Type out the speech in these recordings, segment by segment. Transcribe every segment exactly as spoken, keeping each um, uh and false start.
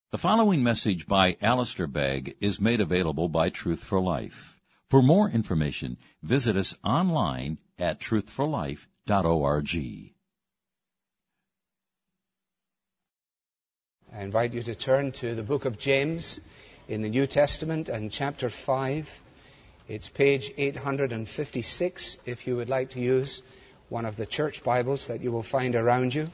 The following message by Alistair Begg is made available by Truth for Life. For more information, visit us online at truth for life dot org. I invite you to turn to the book of James in the New Testament and chapter five. It's page eight hundred fifty-six if you would like to use one of the church Bibles that you will find around you.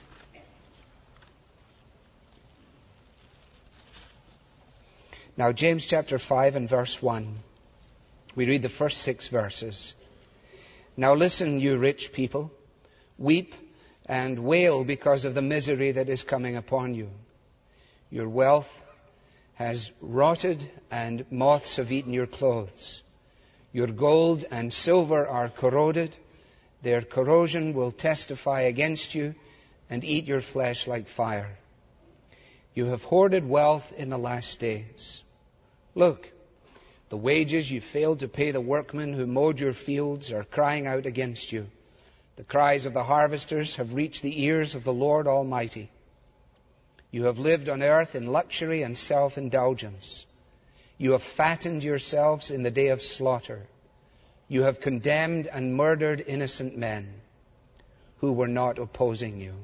Now, James chapter five and verse one. We read the first six verses. Now listen, you rich people. Weep and wail because of the misery that is coming upon you. Your wealth has rotted and moths have eaten your clothes. Your gold and silver are corroded. Their corrosion will testify against you and eat your flesh like fire. You have hoarded wealth in the last days. Look, the wages you failed to pay the workmen who mowed your fields are crying out against you. The cries of the harvesters have reached the ears of the Lord Almighty. You have lived on earth in luxury and self-indulgence. You have fattened yourselves in the day of slaughter. You have condemned and murdered innocent men who were not opposing you.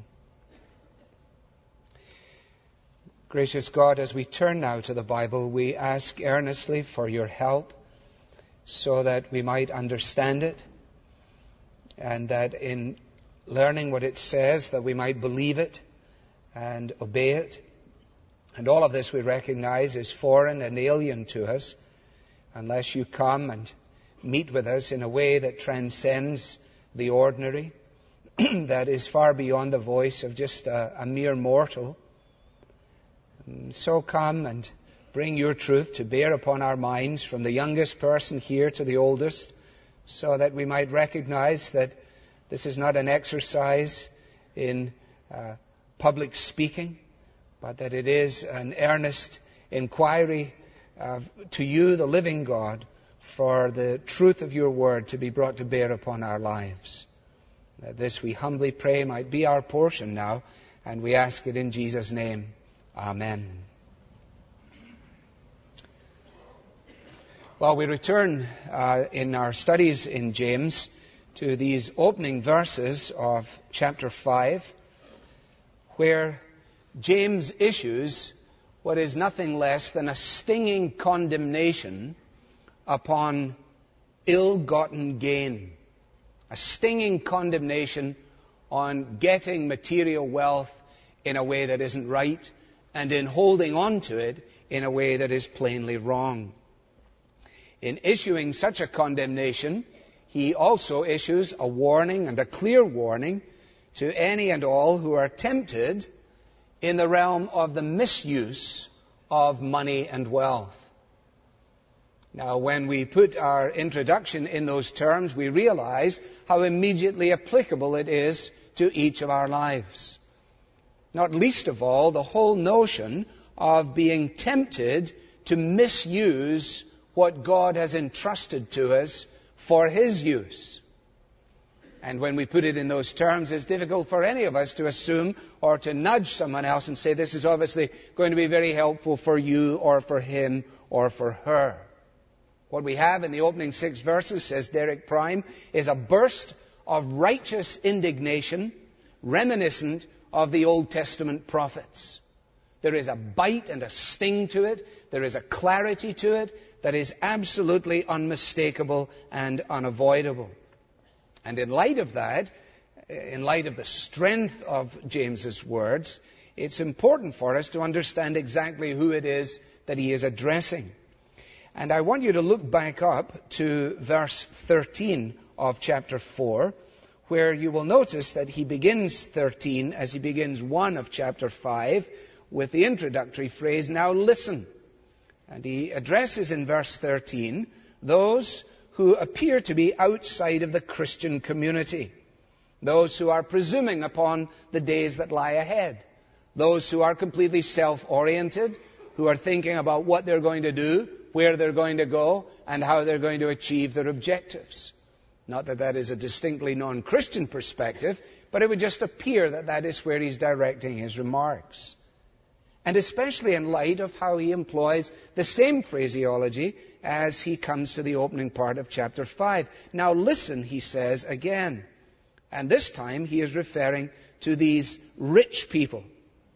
Gracious God, as we turn now to the Bible, we ask earnestly for your help so that we might understand it, and that in learning what it says, that we might believe it and obey it. And all of this we recognize is foreign and alien to us unless you come and meet with us in a way that transcends the ordinary, that is far beyond the voice of just a, a mere mortal. So come and bring your truth to bear upon our minds, from the youngest person here to the oldest, so that we might recognize that this is not an exercise in uh, public speaking, but that it is an earnest inquiry uh, to you, the living God, for the truth of your word to be brought to bear upon our lives. That this, we humbly pray, might be our portion now, and we ask it in Jesus' name. Amen. Well, we return uh, in our studies in James to these opening verses of chapter five, where James issues what is nothing less than a stinging condemnation upon ill-gotten gain. A stinging condemnation on getting material wealth in a way that isn't right, and in holding on to it in a way that is plainly wrong. In issuing such a condemnation, he also issues a warning, and a clear warning, to any and all who are tempted in the realm of the misuse of money and wealth. Now, when we put our introduction in those terms, we realize how immediately applicable it is to each of our lives. Not least of all, the whole notion of being tempted to misuse what God has entrusted to us for His use. And when we put it in those terms, it's difficult for any of us to assume or to nudge someone else and say, this is obviously going to be very helpful for you or for him or for her. What we have in the opening six verses, says Derek Prime, is a burst of righteous indignation reminiscent of the Old Testament prophets. There is a bite and a sting to it. There is a clarity to it that is absolutely unmistakable and unavoidable. And in light of that, in light of the strength of James's words, it's important for us to understand exactly who it is that he is addressing. And I want you to look back up to verse thirteen of chapter four, where you will notice that he begins thirteen, as he begins one of chapter five, with the introductory phrase, now listen. And he addresses in verse thirteen those who appear to be outside of the Christian community, those who are presuming upon the days that lie ahead, those who are completely self-oriented, who are thinking about what they're going to do, where they're going to go, and how they're going to achieve their objectives. Not that that is a distinctly non-Christian perspective, but it would just appear that that is where he's directing his remarks. And especially in light of how he employs the same phraseology as he comes to the opening part of chapter five. Now listen, he says again. And this time he is referring to these rich people.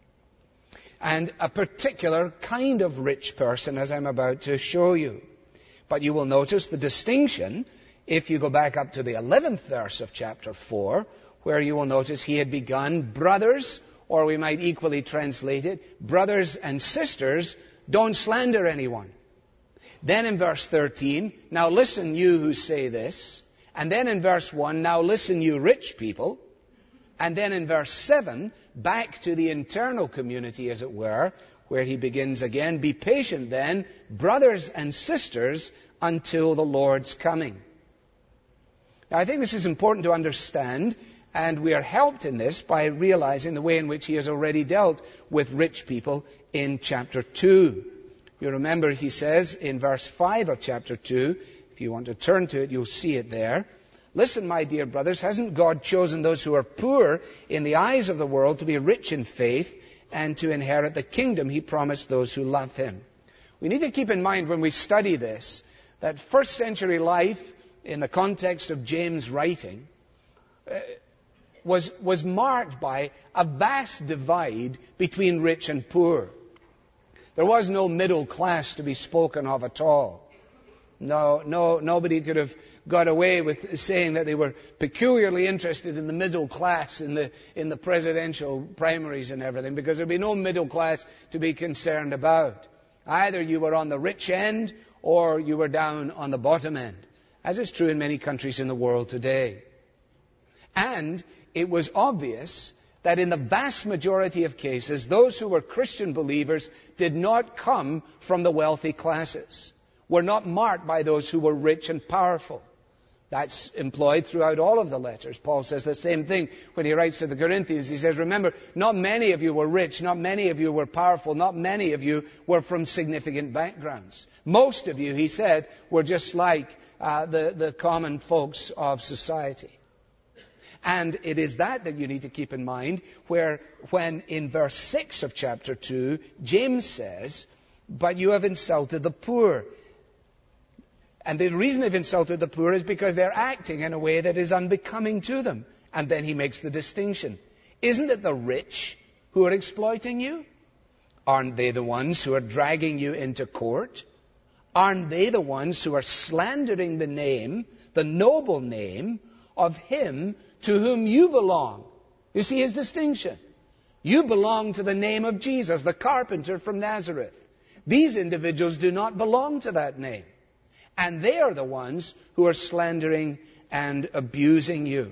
And a particular kind of rich person, as I'm about to show you. But you will notice the distinction if you go back up to the eleventh verse of chapter four, where you will notice he had begun, brothers, or we might equally translate it, brothers and sisters, don't slander anyone. Then in verse thirteen, now listen you who say this. And then in verse one, now listen you rich people. And then in verse seven, back to the internal community, as it were, where he begins again, be patient then, brothers and sisters, until the Lord's coming. Now I think this is important to understand, and we are helped in this by realizing the way in which he has already dealt with rich people in chapter two. You remember he says in verse five of chapter two, if you want to turn to it, you'll see it there. Listen, my dear brothers, hasn't God chosen those who are poor in the eyes of the world to be rich in faith and to inherit the kingdom he promised those who love him? We need to keep in mind when we study this that first century life in the context of James' writing uh, was, was marked by a vast divide between rich and poor. There was no middle class to be spoken of at all. No, no, nobody could have got away with saying that they were peculiarly interested in the middle class in the, in the presidential primaries and everything, because there would be no middle class to be concerned about. Either you were on the rich end or you were down on the bottom end, as is true in many countries in the world today. And it was obvious that in the vast majority of cases, those who were Christian believers did not come from the wealthy classes, were not marked by those who were rich and powerful. That's employed throughout all of the letters. Paul says the same thing when he writes to the Corinthians. He says, remember, not many of you were rich, not many of you were powerful, not many of you were from significant backgrounds. Most of you, he said, were just like uh, the, the common folks of society. And it is that that you need to keep in mind, where when in verse six of chapter two, James says, but you have insulted the poor. And the reason they've insulted the poor is because they're acting in a way that is unbecoming to them. And then he makes the distinction. Isn't it the rich who are exploiting you? Aren't they the ones who are dragging you into court? Aren't they the ones who are slandering the name, the noble name, of him to whom you belong? You see his distinction. You belong to the name of Jesus, the carpenter from Nazareth. These individuals do not belong to that name. And they are the ones who are slandering and abusing you.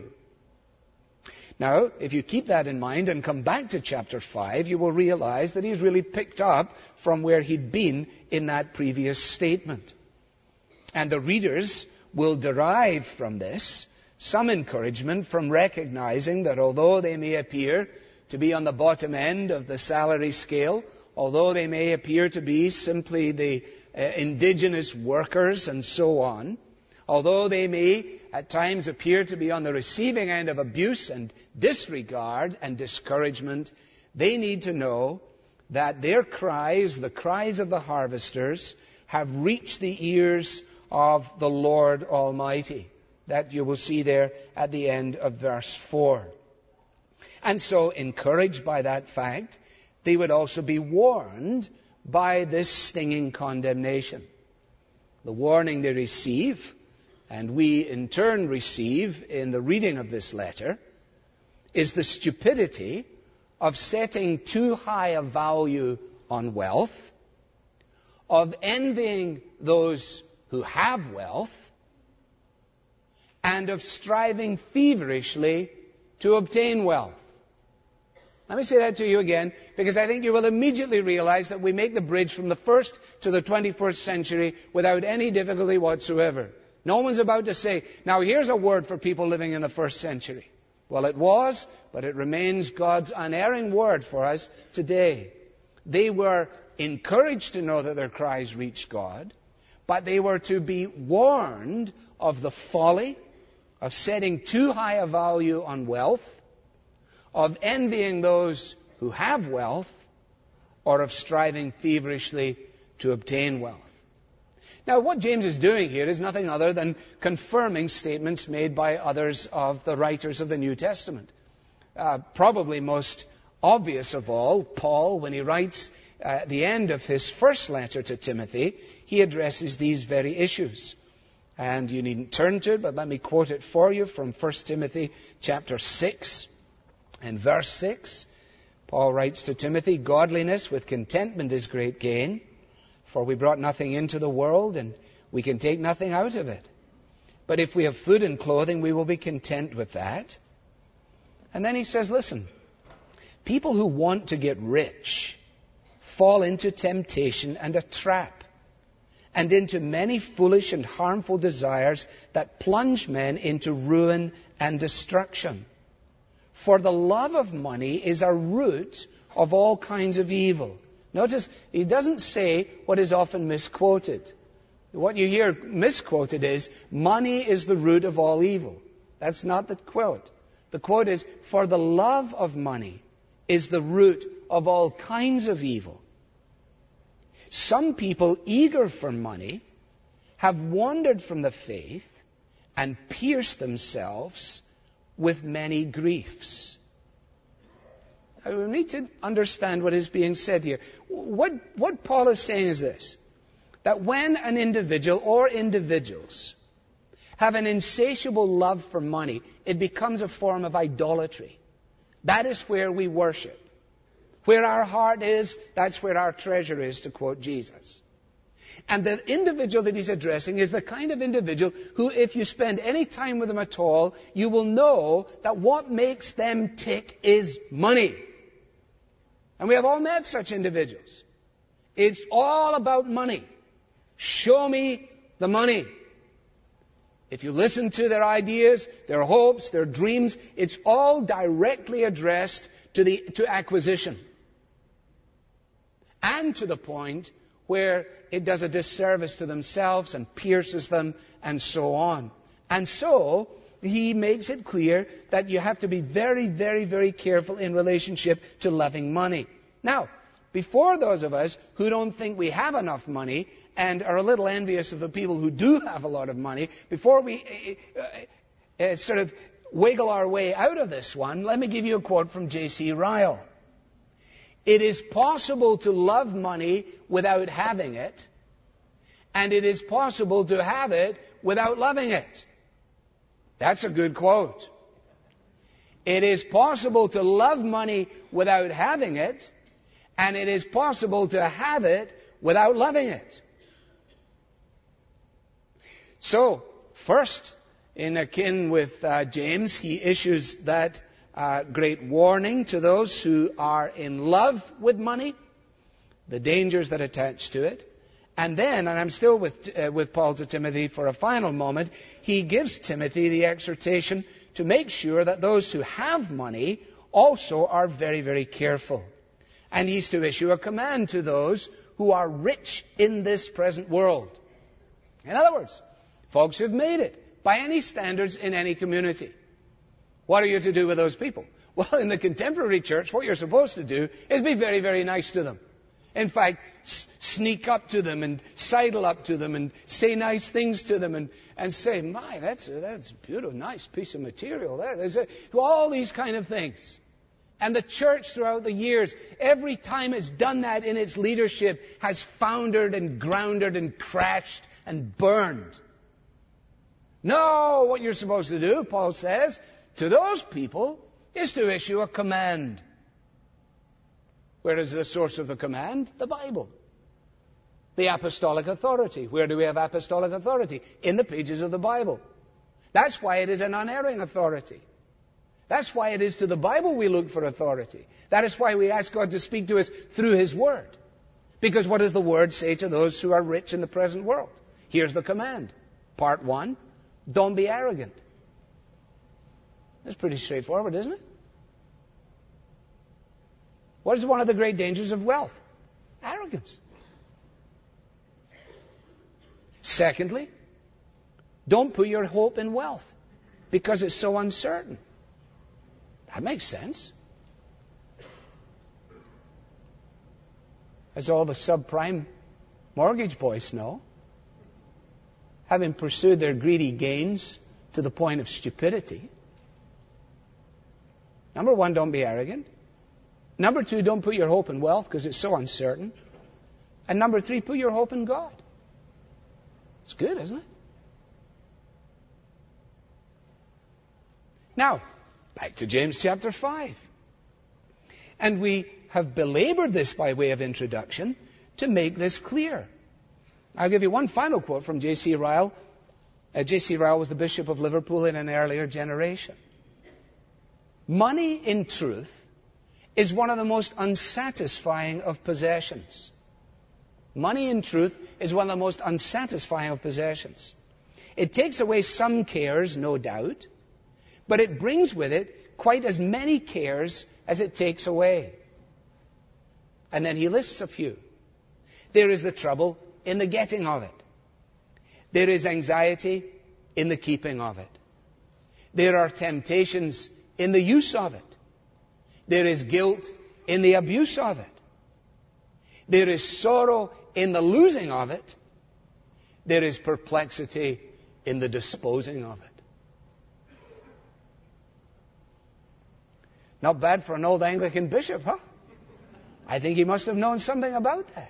Now, if you keep that in mind and come back to chapter five, you will realize that he's really picked up from where he'd been in that previous statement. And the readers will derive from this some encouragement from recognizing that although they may appear to be on the bottom end of the salary scale, although they may appear to be simply the uh, indigenous workers and so on, although they may at times appear to be on the receiving end of abuse and disregard and discouragement, they need to know that their cries, the cries of the harvesters, have reached the ears of the Lord Almighty. That you will see there at the end of verse four. And so, encouraged by that fact, they would also be warned by this stinging condemnation. The warning they receive, and we in turn receive in the reading of this letter, is the stupidity of setting too high a value on wealth, of envying those who have wealth, and of striving feverishly to obtain wealth. Let me say that to you again, because I think you will immediately realize that we make the bridge from the first to the twenty-first century without any difficulty whatsoever. No one's about to say, now here's a word for people living in the first century. Well, it was, but it remains God's unerring word for us today. They were encouraged to know that their cries reached God, but they were to be warned of the folly of setting too high a value on wealth, of envying those who have wealth, or of striving feverishly to obtain wealth. Now, what James is doing here is nothing other than confirming statements made by others of the writers of the New Testament. Uh, probably most obvious of all, Paul, when he writes uh, at the end of his first letter to Timothy, he addresses these very issues. And you needn't turn to it, but let me quote it for you from First Timothy chapter six and verse six. Paul writes to Timothy, "Godliness with contentment is great gain, for we brought nothing into the world, and we can take nothing out of it. But if we have food and clothing, we will be content with that." And then he says, listen, people who want to get rich fall into temptation and a trap, and into many foolish and harmful desires that plunge men into ruin and destruction. For the love of money is a root of all kinds of evil. Notice, he doesn't say what is often misquoted. What you hear misquoted is, money is the root of all evil. That's not the quote. The quote is, for the love of money is the root of all kinds of evil. Some people eager for money have wandered from the faith and pierced themselves with many griefs. Now, we need to understand what is being said here. What, what Paul is saying is this, that when an individual or individuals have an insatiable love for money, it becomes a form of idolatry. That is where we worship. Where our heart is, that's where our treasure is, to quote Jesus. And the individual that he's addressing is the kind of individual who, if you spend any time with them at all, you will know that what makes them tick is money. And we have all met such individuals. It's all about money. Show me the money. If you listen to their ideas, their hopes, their dreams, it's all directly addressed to the to acquisition. And to the point where it does a disservice to themselves and pierces them and so on. And so, he makes it clear that you have to be very, very, very careful in relationship to loving money. Now, before those of us who don't think we have enough money and are a little envious of the people who do have a lot of money, before we uh, uh, sort of wiggle our way out of this one, let me give you a quote from J C Ryle. It is possible to love money without having it, and it is possible to have it without loving it. That's a good quote. It is possible to love money without having it, and it is possible to have it without loving it. So, first, in akin with uh, James, he issues that uh, great warning to those who are in love with money, the dangers that attach to it. And then, and I'm still with, uh, with Paul to Timothy for a final moment, he gives Timothy the exhortation to make sure that those who have money also are very, very careful. And he's to issue a command to those who are rich in this present world. In other words, folks who've made it by any standards in any community. What are you to do with those people? Well, in the contemporary church, what you're supposed to do is be very, very nice to them. In fact, s- sneak up to them and sidle up to them and say nice things to them and, and say, my, that's a, that's a beautiful, nice piece of material. That is a, all these kind of things. And the church throughout the years, every time it's done that in its leadership, has foundered and grounded and crashed and burned. No, what you're supposed to do, Paul says, to those people is to issue a command. Where is the source of the command? The Bible. The apostolic authority. Where do we have apostolic authority? In the pages of the Bible. That's why it is an unerring authority. That's why it is to the Bible we look for authority. That is why we ask God to speak to us through His Word. Because what does the Word say to those who are rich in the present world? Here's the command. Part one, don't be arrogant. That's pretty straightforward, isn't it? What is one of the great dangers of wealth? Arrogance. Secondly, don't put your hope in wealth because it's so uncertain. That makes sense. as all the subprime mortgage boys know, having pursued their greedy gains to the point of stupidity. Number one, don't be arrogant. Number two, don't put your hope in wealth because it's so uncertain. And number three, put your hope in God. It's good, isn't it? Now, back to James chapter five. And we have belabored this by way of introduction to make this clear. I'll give you one final quote from J C Ryle. Uh, J C Ryle was the Bishop of Liverpool in an earlier generation. Money, in truth, is one of the most unsatisfying of possessions. Money, in truth, is one of the most unsatisfying of possessions. It takes away some cares, no doubt, but it brings with it quite as many cares as it takes away. And then he lists a few. There is the trouble in the getting of it. There is anxiety in the keeping of it. There are temptations in the use of it. There is guilt in the abuse of it. There is sorrow in the losing of it. There is perplexity in the disposing of it. Not bad for an old Anglican bishop, huh? I think he must have known something about that.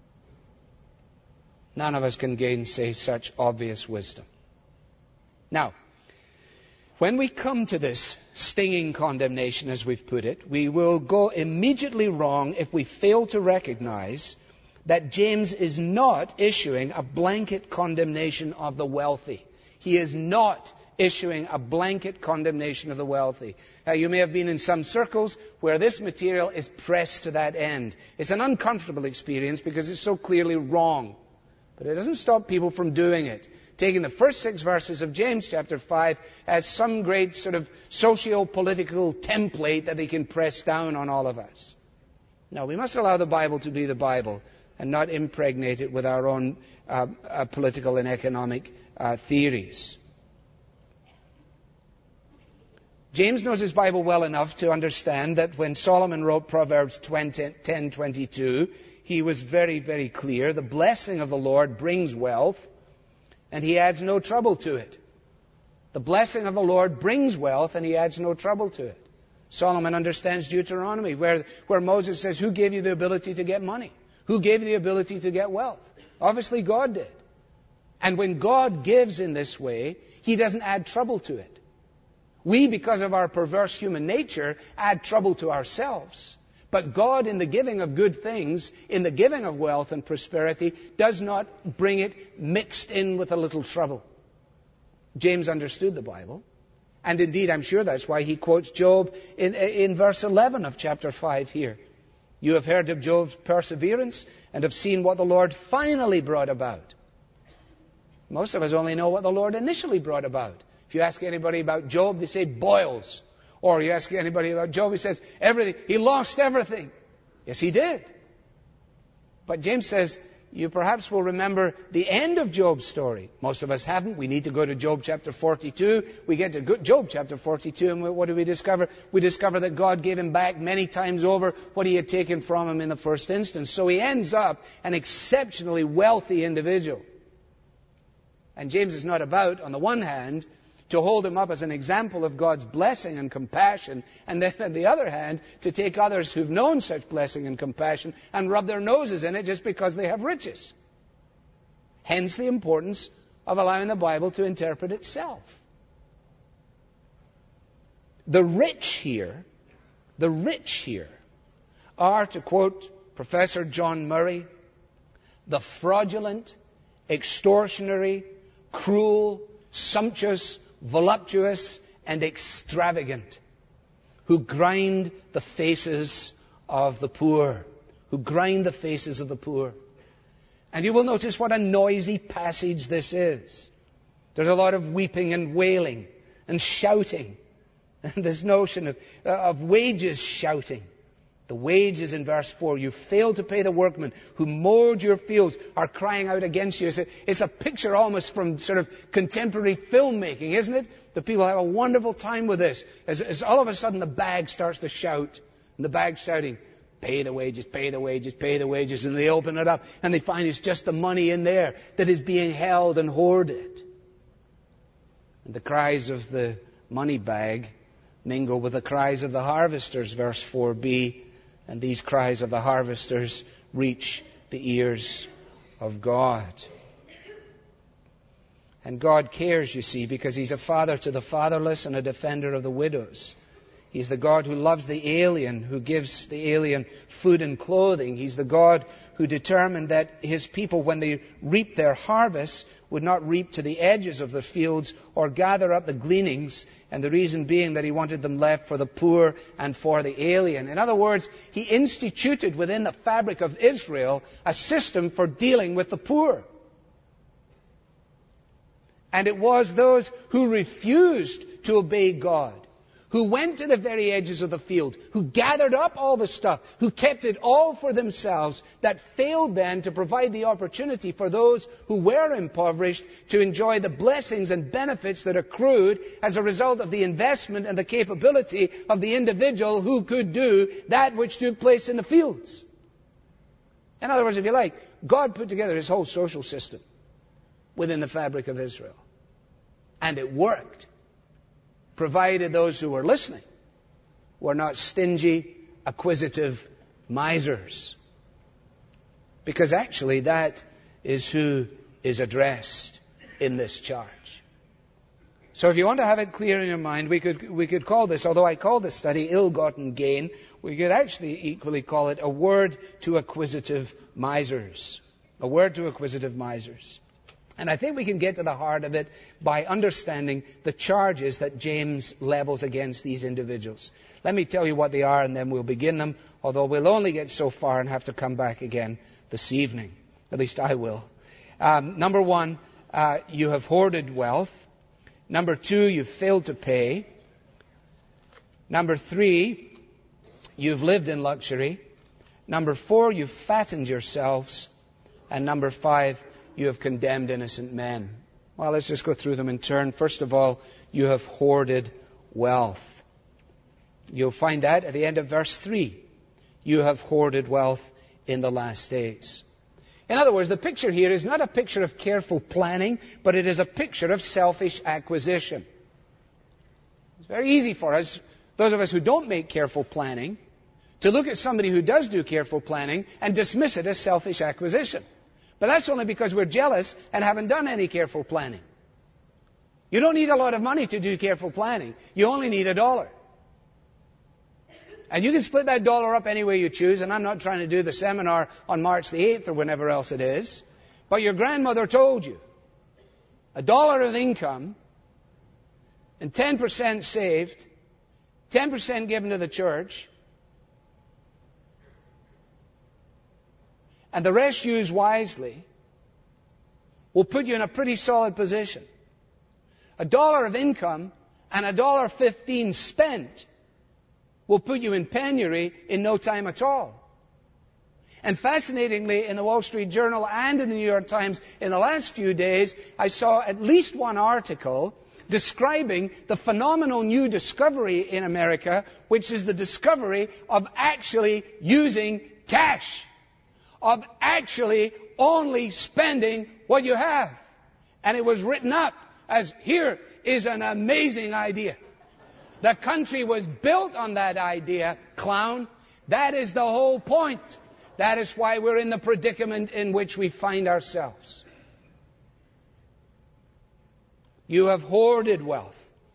None of us can gainsay such obvious wisdom. Now, when we come to this stinging condemnation, as we've put it, we will go immediately wrong if we fail to recognize that James is not issuing a blanket condemnation of the wealthy. He is not issuing a blanket condemnation of the wealthy. Uh, you may have been in some circles where this material is pressed to that end. It's an uncomfortable experience because it's so clearly wrong. But it doesn't stop people from doing it, taking the first six verses of James chapter five as some great sort of socio-political template that they can press down on all of us. No, we must allow the Bible to be the Bible and not impregnate it with our own uh, uh, political and economic uh, theories. James knows his Bible well enough to understand that when Solomon wrote Proverbs ten twenty-two, he was very, very clear. The blessing of the Lord brings wealth, and he adds no trouble to it. The blessing of the Lord brings wealth, and he adds no trouble to it. Solomon understands Deuteronomy, where, where Moses says, who gave you the ability to get money? Who gave you the ability to get wealth? Obviously, God did. And when God gives in this way, he doesn't add trouble to it. We, because of our perverse human nature, add trouble to ourselves. But God, in the giving of good things, in the giving of wealth and prosperity, does not bring it mixed in with a little trouble. James understood the Bible. And indeed, I'm sure that's why he quotes Job in, in verse eleven of chapter five here. You have heard of Job's perseverance and have seen what the Lord finally brought about. Most of us only know what the Lord initially brought about. If you ask anybody about Job, they say boils. Or you ask anybody about Job, he says everything. He lost everything. Yes, he did. But James says, you perhaps will remember the end of Job's story. Most of us haven't. We need to go to Job chapter forty-two. We get to Job chapter forty-two, and what do we discover? We discover that God gave him back many times over what he had taken from him in the first instance. So he ends up an exceptionally wealthy individual. And James is not about, on the one hand, to hold him up as an example of God's blessing and compassion, and then on the other hand, to take others who've known such blessing and compassion and rub their noses in it just because they have riches. Hence the importance of allowing the Bible to interpret itself. The rich here, the rich here, are, to quote Professor John Murray, the fraudulent, extortionary, cruel, sumptuous, voluptuous and extravagant, who grind the faces of the poor, who grind the faces of the poor. And you will notice what a noisy passage this is. There's a lot of weeping and wailing and shouting, and this notion of, uh, of wages shouting. The wages in verse four, you failed to pay the workmen who mowed your fields, are crying out against you. It's a, it's a picture almost from sort of contemporary filmmaking, isn't it? The people have a wonderful time with this. As, as all of a sudden the bag starts to shout, and the bag's shouting, Pay the wages, pay the wages, pay the wages. And they open it up and they find it's just the money in there that is being held and hoarded. And the cries of the money bag mingle with the cries of the harvesters, verse four b. And these cries of the harvesters reach the ears of God. And God cares, you see, because He's a father to the fatherless and a defender of the widows. He's the God who loves the alien, who gives the alien food and clothing. He's the God who determined that His people, when they reap their harvests, would not reap to the edges of the fields or gather up the gleanings, and the reason being that He wanted them left for the poor and for the alien. In other words, He instituted within the fabric of Israel a system for dealing with the poor. And it was those who refused to obey God, who went to the very edges of the field, who gathered up all the stuff, who kept it all for themselves, that failed then to provide the opportunity for those who were impoverished to enjoy the blessings and benefits that accrued as a result of the investment and the capability of the individual who could do that which took place in the fields. In other words, if you like, God put together His whole social system within the fabric of Israel. And it worked, provided those who were listening were not stingy, acquisitive misers. Because actually that is who is addressed in this charge. So if you want to have it clear in your mind, we could, we could call this, although I call this study ill-gotten gain, we could actually equally call it a word to acquisitive misers. A word to acquisitive misers. And I think we can get to the heart of it by understanding the charges that James levels against these individuals. Let me tell you what they are and then we'll begin them, although we'll only get so far and have to come back again this evening. At least I will. Um, number one, uh, you have hoarded wealth. Number two, you've failed to pay. Number three, you've lived in luxury. Number four, you've fattened yourselves. And number five, you have condemned innocent men. Well, let's just go through them in turn. First of all, you have hoarded wealth. You'll find that at the end of verse three. You have hoarded wealth in the last days. In other words, the picture here is not a picture of careful planning, but it is a picture of selfish acquisition. It's very easy for us, those of us who don't make careful planning, to look at somebody who does do careful planning and dismiss it as selfish acquisition. But that's only because we're jealous and haven't done any careful planning. You don't need a lot of money to do careful planning. You only need a dollar. And you can split that dollar up any way you choose, and I'm not trying to do the seminar on March the eighth or whenever else it is. But your grandmother told you a dollar of income and ten percent saved, ten percent given to the church, and the rest used wisely, will put you in a pretty solid position. A dollar of income and a dollar fifteen spent will put you in penury in no time at all. And fascinatingly, in the Wall Street Journal and in the New York Times in the last few days, I saw at least one article describing the phenomenal new discovery in America, which is the discovery of actually using cash, of actually only spending what you have. And it was written up as, here is an amazing idea. The country was built on that idea, clown. That is the whole point. That is why we're in the predicament in which we find ourselves. You have hoarded wealth.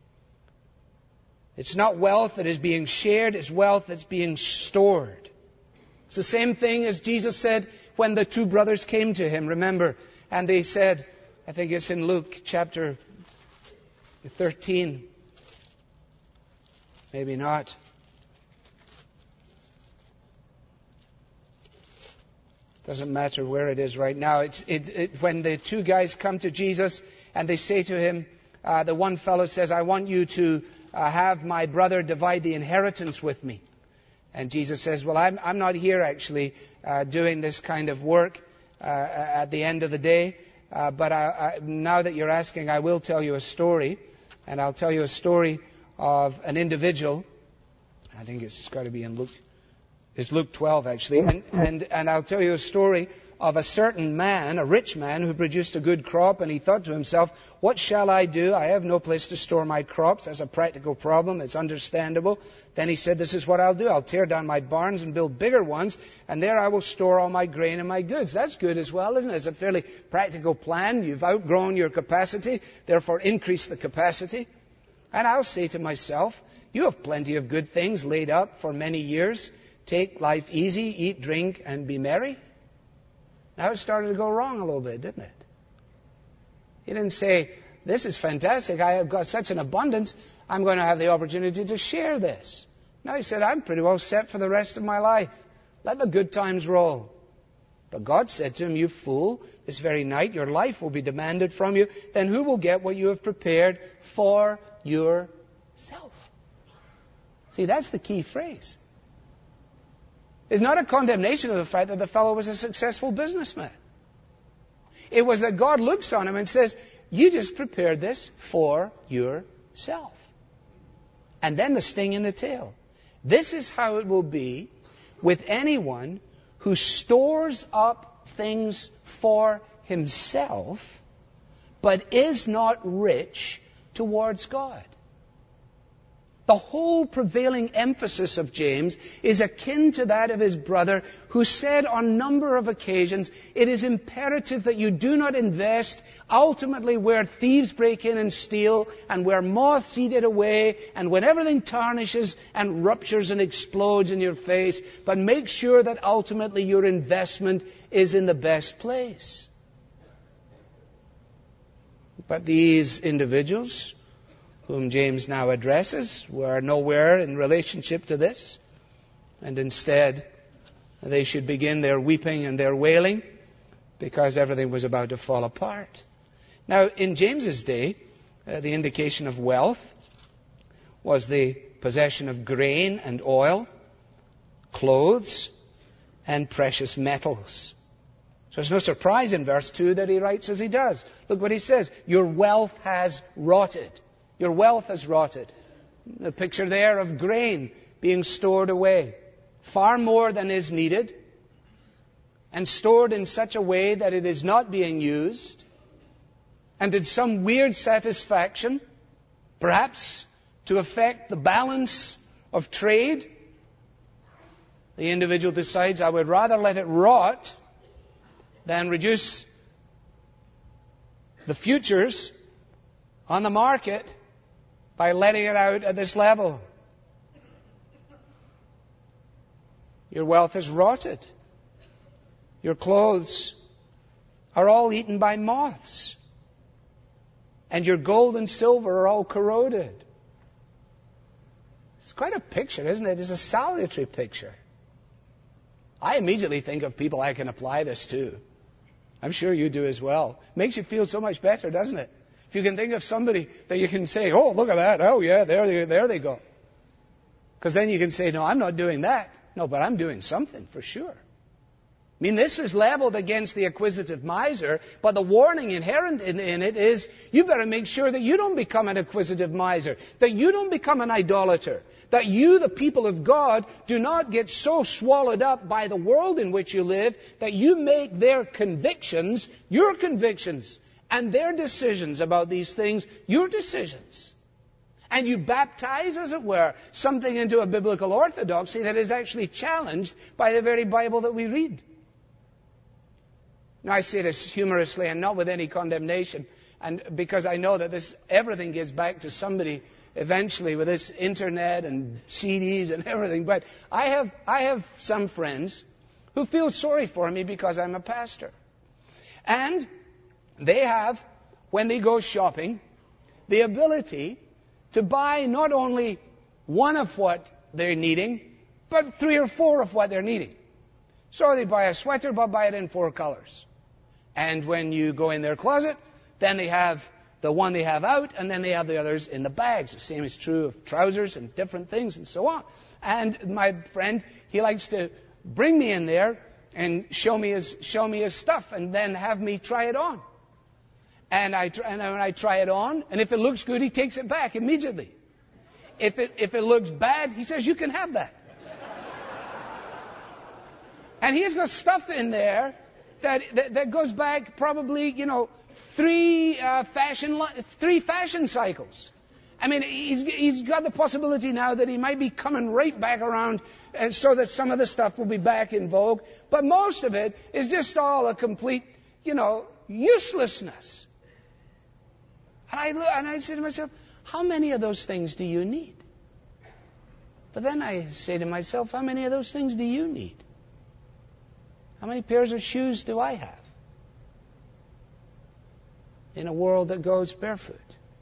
It's not wealth that is being shared, it's wealth that's being stored. It's the same thing as Jesus said when the two brothers came to Him, remember, and they said, I think it's in Luke chapter thirteen, maybe not. Doesn't matter where it is right now. It's it, it, when the two guys come to Jesus and they say to Him, uh, the one fellow says, I want you to uh, have my brother divide the inheritance with me. And Jesus says, well, I'm, I'm not here actually uh, doing this kind of work uh, at the end of the day. Uh, but I, I, now that you're asking, I will tell you a story. And I'll tell you a story of an individual. I think it's got to be in Luke. It's Luke twelve, actually. And, and, and I'll tell you a story of a certain man, a rich man, who produced a good crop, and he thought to himself, what shall I do? I have no place to store my crops. That's a practical problem. It's understandable. Then he said, this is what I'll do. I'll tear down my barns and build bigger ones, and there I will store all my grain and my goods. That's good as well, isn't it? It's a fairly practical plan. You've outgrown your capacity, therefore increase the capacity. And I'll say to myself, you have plenty of good things laid up for many years. Take life easy, eat, drink, and be merry. Now it started to go wrong a little bit, didn't it? He didn't say, this is fantastic, I have got such an abundance, I'm going to have the opportunity to share this. No, he said, I'm pretty well set for the rest of my life. Let the good times roll. But God said to him, you fool, this very night your life will be demanded from you. Then who will get what you have prepared for yourself? See, that's the key phrase. It's not a condemnation of the fact that the fellow was a successful businessman. It was that God looks on him and says, you just prepared this for yourself. And then the sting in the tail. This is how it will be with anyone who stores up things for himself, but is not rich towards God. The whole prevailing emphasis of James is akin to that of his brother, who said on a number of occasions, it is imperative that you do not invest ultimately where thieves break in and steal, and where moths eat it away, and when everything tarnishes and ruptures and explodes in your face, but make sure that ultimately your investment is in the best place. But these individuals, whom James now addresses, were nowhere in relationship to this. And instead, they should begin their weeping and their wailing because everything was about to fall apart. Now, in James's day, uh, the indication of wealth was the possession of grain and oil, clothes, and precious metals. So it's no surprise in verse two that he writes as he does. Look what he says. Your wealth has rotted. Your wealth has rotted. The picture there of grain being stored away, far more than is needed, and stored in such a way that it is not being used, and in some weird satisfaction, perhaps to affect the balance of trade, the individual decides, I would rather let it rot than reduce the futures on the market by letting it out at this level. Your wealth has rotted. Your clothes are all eaten by moths. And your gold and silver are all corroded. It's quite a picture, isn't it? It's a salutary picture. I immediately think of people I can apply this to. I'm sure you do as well. Makes you feel so much better, doesn't it? If you can think of somebody that you can say, oh, look at that. Oh, yeah, there they, there they go. Because then you can say, no, I'm not doing that. No, but I'm doing something for sure. I mean, this is leveled against the acquisitive miser, but the warning inherent in, in it is you better make sure that you don't become an acquisitive miser, that you don't become an idolater, that you, the people of God, do not get so swallowed up by the world in which you live that you make their convictions your convictions. And their decisions about these things, your decisions. And you baptize, as it were, something into a biblical orthodoxy that is actually challenged by the very Bible that we read. Now, I say this humorously and not with any condemnation, and because I know that this everything gets back to somebody eventually with this internet and C Ds and everything. But I have, I have some friends who feel sorry for me because I'm a pastor. And they have, when they go shopping, the ability to buy not only one of what they're needing, but three or four of what they're needing. So they buy a sweater, but buy it in four colors. And when you go in their closet, then they have the one they have out, and then they have the others in the bags. The same is true of trousers and different things and so on. And my friend, he likes to bring me in there and show me his, show me his stuff, and then have me try it on. And, I, and when I try it on, and if it looks good, he takes it back immediately. If it, if it looks bad, he says, you can have that. And he's got stuff in there that, that, that goes back probably, you know, three, uh, fashion, three fashion cycles. I mean, he's, he's got the possibility now that he might be coming right back around uh, so that some of the stuff will be back in vogue. But most of it is just all a complete, you know, uselessness. And I, look, and I say to myself, how many of those things do you need? But then I say to myself, how many of those things do you need? How many pairs of shoes do I have in a world that goes barefoot?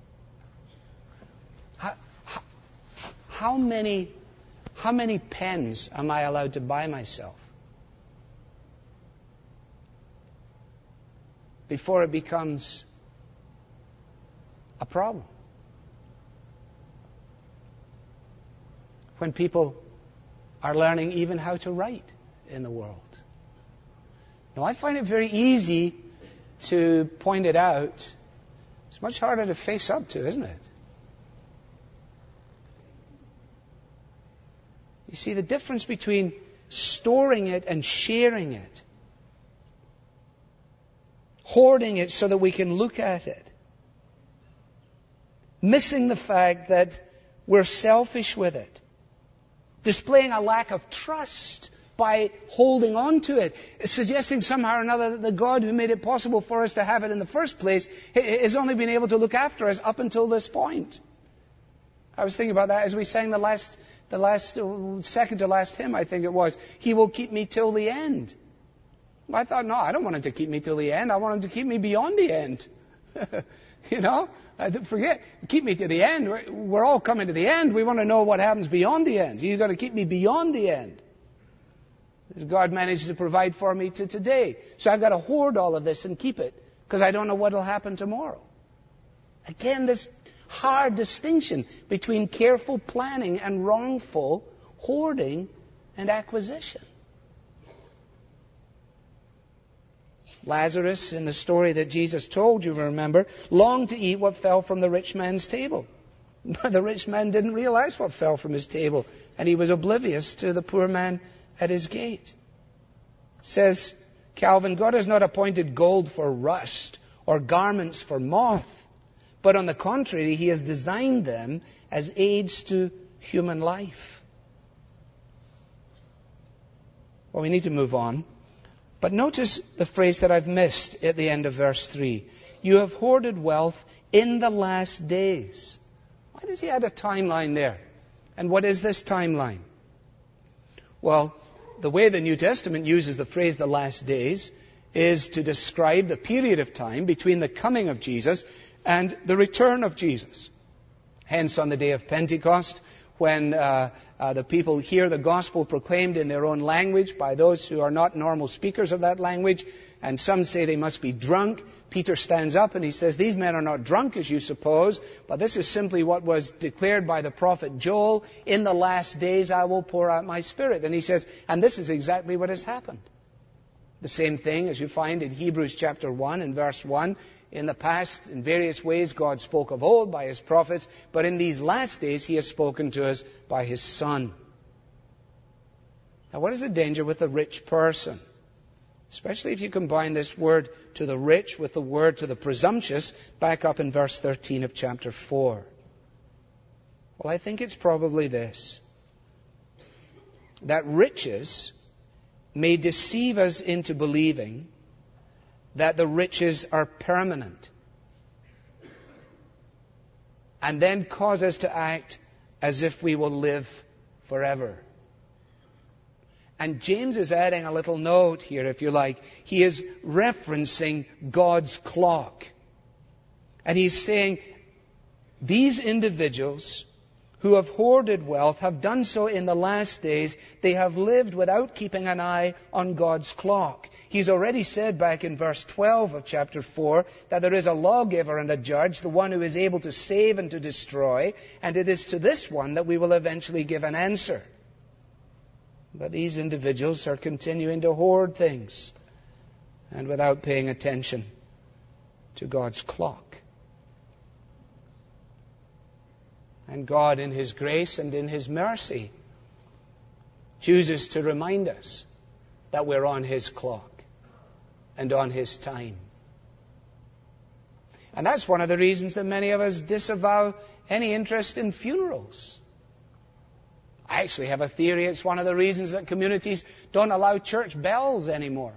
How, how, how many how many pens am I allowed to buy myself before it becomes a problem? When people are learning even how to write in the world. Now, I find it very easy to point it out. It's much harder to face up to, isn't it? You see, the difference between storing it and sharing it, hoarding it so that we can look at it, missing the fact that we're selfish with it, displaying a lack of trust by holding on to it, suggesting somehow or another that the God who made it possible for us to have it in the first place has only been able to look after us up until this point. I was thinking about that as we sang the last, the last, second to last hymn, I think it was. He will keep me till the end. Well, I thought, no, I don't want him to keep me till the end. I want him to keep me beyond the end. You know, forget, keep me to the end. We're, we're all coming to the end. We want to know what happens beyond the end. He's going to keep me beyond the end. God managed to provide for me to today. So I've got to hoard all of this and keep it because I don't know what will happen tomorrow. Again, this hard distinction between careful planning and wrongful hoarding and acquisition. Lazarus, in the story that Jesus told, you remember, longed to eat what fell from the rich man's table. But the rich man didn't realize what fell from his table, and he was oblivious to the poor man at his gate. Says Calvin, God has not appointed gold for rust or garments for moth, but on the contrary, He has designed them as aids to human life. Well, we need to move on. But notice the phrase that I've missed at the end of verse three. You have hoarded wealth in the last days. Why does he add a timeline there? And what is this timeline? Well, the way the New Testament uses the phrase the last days is to describe the period of time between the coming of Jesus and the return of Jesus. Hence, on the day of Pentecost, when uh, uh, the people hear the gospel proclaimed in their own language by those who are not normal speakers of that language, and some say they must be drunk, Peter stands up and he says, these men are not drunk as you suppose, but this is simply what was declared by the prophet Joel, in the last days I will pour out my Spirit. And he says, and this is exactly what has happened. The same thing as you find in Hebrews chapter one and verse one. In the past, in various ways, God spoke of old by His prophets, but in these last days He has spoken to us by His Son. Now, what is the danger with the rich person? Especially if you combine this word to the rich with the word to the presumptuous, back up in verse thirteen of chapter four. Well, I think it's probably this. That riches may deceive us into believing that the riches are permanent, and then cause us to act as if we will live forever. And James is adding a little note here, if you like. He is referencing God's clock. And he's saying, these individuals who have hoarded wealth have done so in the last days. They have lived without keeping an eye on God's clock. He's already said back in verse twelve of chapter four that there is a lawgiver and a judge, the one who is able to save and to destroy, and it is to this one that we will eventually give an answer. But these individuals are continuing to hoard things, and without paying attention to God's clock. And God, in His grace and in His mercy, chooses to remind us that we're on His clock and on His time. And that's one of the reasons that many of us disavow any interest in funerals. I actually have a theory it's one of the reasons that communities don't allow church bells anymore.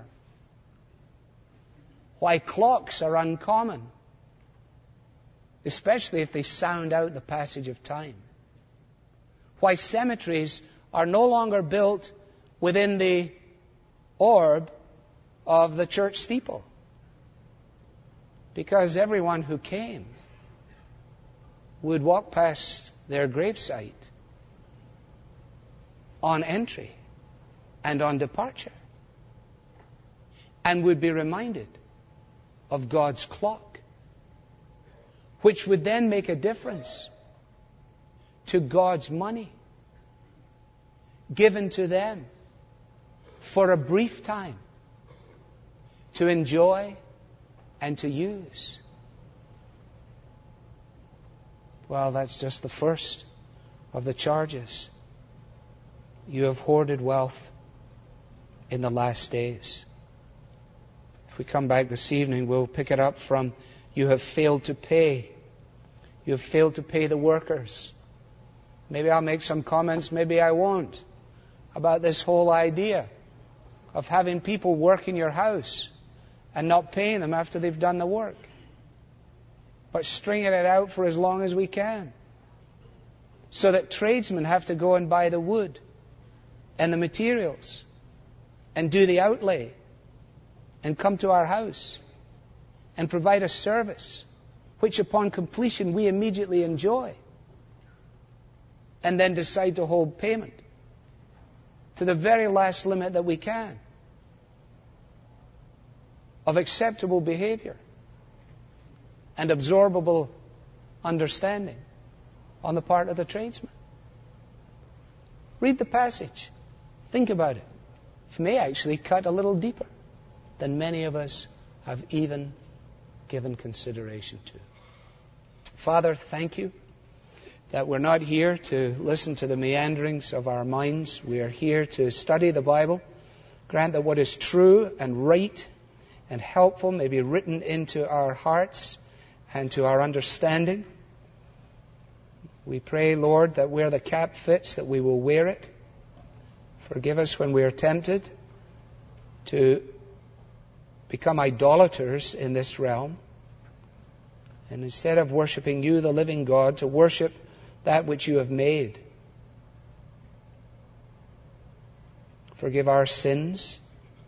Why clocks are uncommon, especially if they sound out the passage of time. Why cemeteries are no longer built within the orb of the church steeple. Because everyone who came would walk past their gravesite on entry and on departure, and would be reminded of God's clock, which would then make a difference to God's money given to them for a brief time to enjoy and to use. Well, that's just the first of the charges. You have hoarded wealth in the last days. If we come back this evening, we'll pick it up from you have failed to pay. You have failed to pay the workers. Maybe I'll make some comments, maybe I won't, about this whole idea of having people work in your house and not paying them after they've done the work, but stringing it out for as long as we can, so that tradesmen have to go and buy the wood and the materials and do the outlay and come to our house and provide a service which upon completion we immediately enjoy, and then decide to hold payment to the very last limit that we can of acceptable behavior and absorbable understanding on the part of the tradesman. Read the passage. Think about it. It may actually cut a little deeper than many of us have even given consideration to. Father, thank you that we're not here to listen to the meanderings of our minds. We are here to study the Bible. Grant that what is true and right and helpful may be written into our hearts and to our understanding. We pray, Lord, that where the cap fits, that we will wear it. Forgive us when we are tempted to become idolaters in this realm. And instead of worshiping you, the living God, to worship that which you have made. Forgive our sins.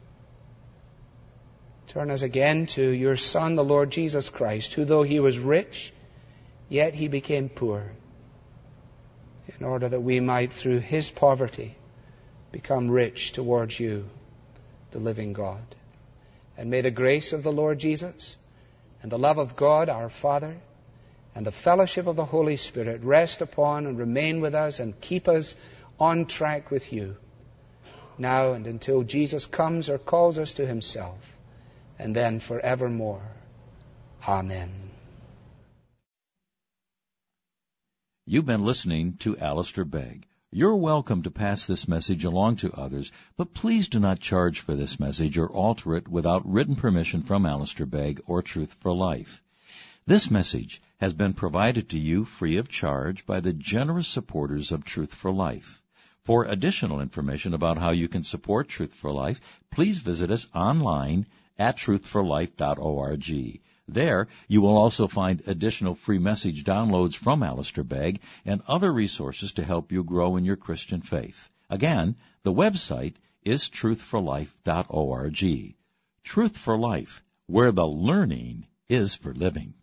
Turn us again to your Son, the Lord Jesus Christ, who though he was rich, yet he became poor, in order that we might, through his poverty, become rich towards you, the living God. And may the grace of the Lord Jesus and the love of God our Father and the fellowship of the Holy Spirit rest upon and remain with us and keep us on track with you, now and until Jesus comes or calls us to himself, and then forevermore. Amen. You've been listening to Alistair Begg. You're welcome to pass this message along to others, but please do not charge for this message or alter it without written permission from Alistair Begg or Truth for Life. This message has been provided to you free of charge by the generous supporters of Truth for Life. For additional information about how you can support Truth for Life, please visit us online at truth for life dot org. There, you will also find additional free message downloads from Alistair Begg and other resources to help you grow in your Christian faith. Again, the website is truth for life dot org. Truth for Life, where the learning is for living.